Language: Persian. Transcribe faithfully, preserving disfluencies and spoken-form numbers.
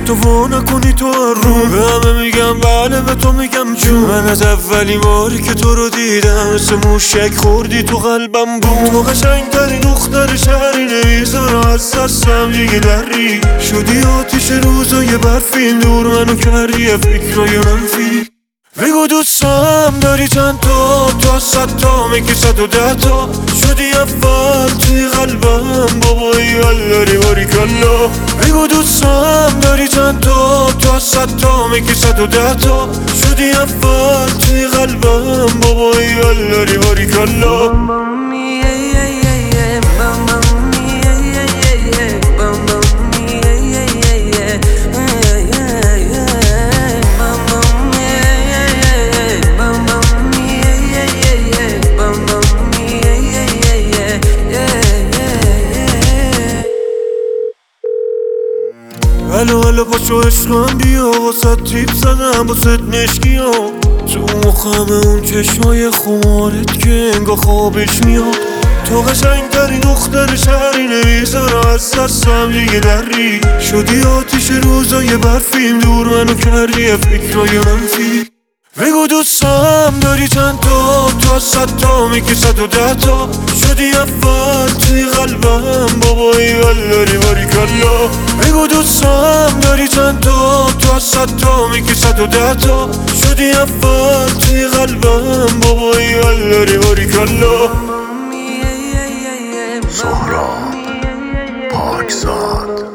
تو وا نکنی تو رو. به همه میگم بله، به تو میگم جون. من از اولین باری که تو رو دیدم مثل موشک خوردی تو قلبم بود. تو قشنگترین دختر شهری، نمیذارم از دستم دیگه دری. شدی آتیش روزای برفی، دور منو کردی فکرای منفی. بگو دوستم داری چند تا، تو از صد تا میگی صد و ده تا. شدی اول توی قلبم بابایی الاری باریکلا. بگو دوستم داری چند تا، تو از صد تا میگی صد و ده تا. شدی اول توی قلبم بابایی الاری باریکلا. الو الو پاشو عشقم بیا، واسه تیپ زدم واسه مشکی ها. تو مخم اون چشمای خمارت که انگا خوابش میاد. تو قشنگترین دختر شهری، نمیذارم از دستم دیگه دری. شدی آتیش روزای برفیم، دور منو کردی فکرای منفی. بگو دوستم داری چند تا، تو از صد تا میگی صد و ده تا. شدی اول توی قلبم بابایی الاری باریکلا. بگو دوستم داری چند تا، تو از صد تا میگی صد و ده تا. شدی اول توی قلبم بابایی الاری باریکلا. سهراب پاکزاد.